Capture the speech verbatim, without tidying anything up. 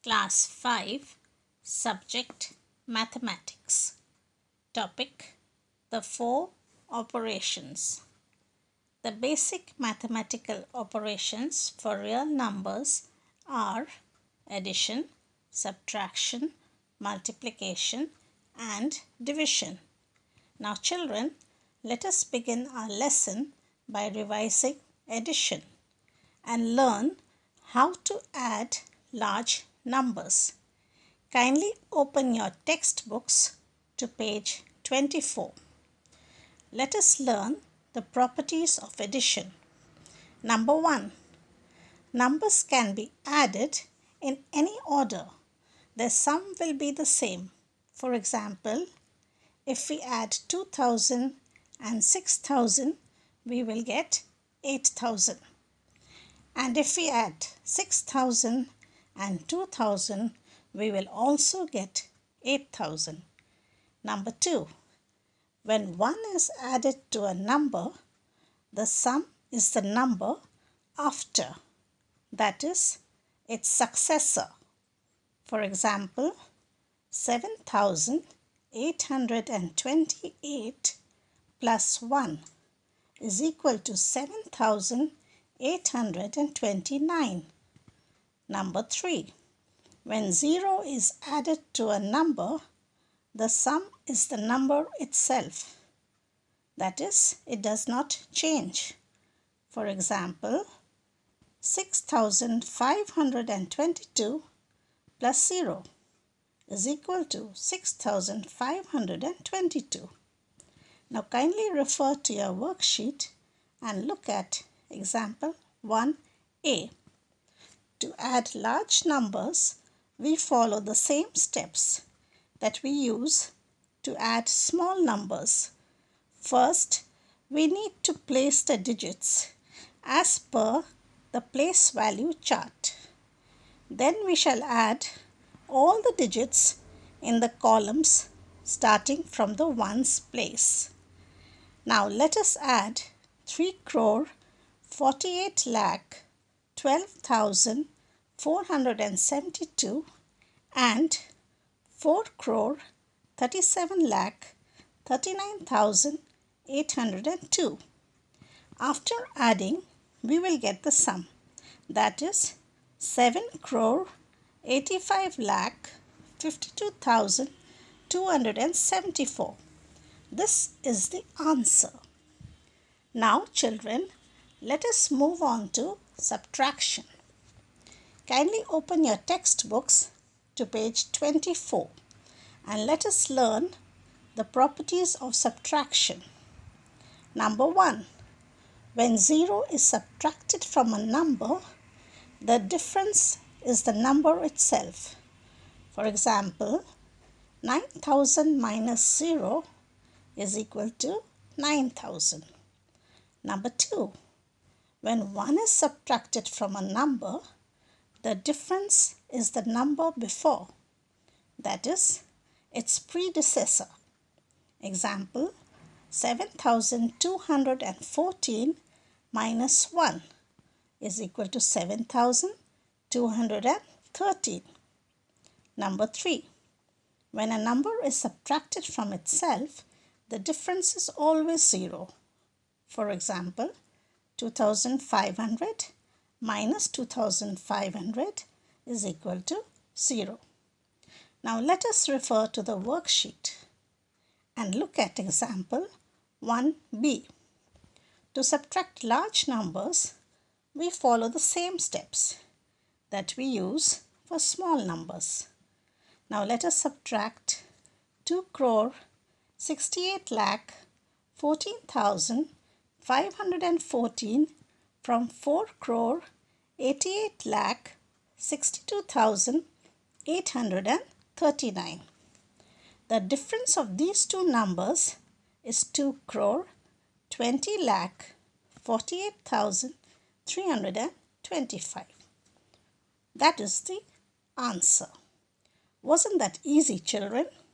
Class five, Subject Mathematics. Topic: The four operations. The basic mathematical operations for real numbers are addition, subtraction, multiplication, and division. Now, children, let us begin our lesson by revising addition and learn how to add large numbers. Kindly open your textbooks to page twenty-four. Let us learn the properties of addition. Number one, numbers can be added in any order. Their sum will be the same. For example, if we add two thousand and six thousand, we will get eight thousand. And if we add six thousand and two thousand, we will also get eight thousand. Number two, when one is added to a number, the sum is the number after, that is, its successor. For example, seven thousand eight hundred twenty-eight plus one is equal to seven thousand eight hundred twenty-nine. Number three, when zero is added to a number, the sum is the number itself. That is, it does not change. For example, six thousand five hundred twenty-two plus zero is equal to six thousand five hundred twenty-two. Now kindly refer to your worksheet and look at example one A. To add large numbers, we follow the same steps that we use to add small numbers. First, we need to place the digits as per the place value chart. Then we shall add all the digits in the columns starting from the ones place. Now let us add three crore forty-eight lakh twelve thousand four hundred seventy-two and four crore thirty-seven lakh thirty-nine thousand eight hundred two. After adding, we will get the sum, that is seven crore eighty-five lakh fifty-two thousand two hundred seventy-four. This is the answer. Now children, let us move on to subtraction. Kindly open your textbooks to page twenty-four and let us learn the properties of subtraction. Number one, when zero is subtracted from a number, the difference is the number itself. For example, nine thousand minus zero is equal to nine thousand. Number two, when one is subtracted from a number, the difference is the number before, that is, its predecessor. Example, seven thousand two hundred fourteen minus one is equal to seven thousand two hundred thirteen. Number three, when a number is subtracted from itself, the difference is always zero. For example, two thousand five hundred minus two thousand five hundred is equal to zero. Now let us refer to the worksheet and look at example one B. To subtract large numbers, we follow the same steps that we use for small numbers. Now let us subtract two crore sixty-eight lakh fourteen thousand five hundred fourteen from four crore eighty-eight lakh sixty-two thousand eight hundred thirty-nine. The difference of these two numbers is two crore twenty lakh forty-eight thousand three hundred twenty-five. That is the answer. Wasn't that easy, children?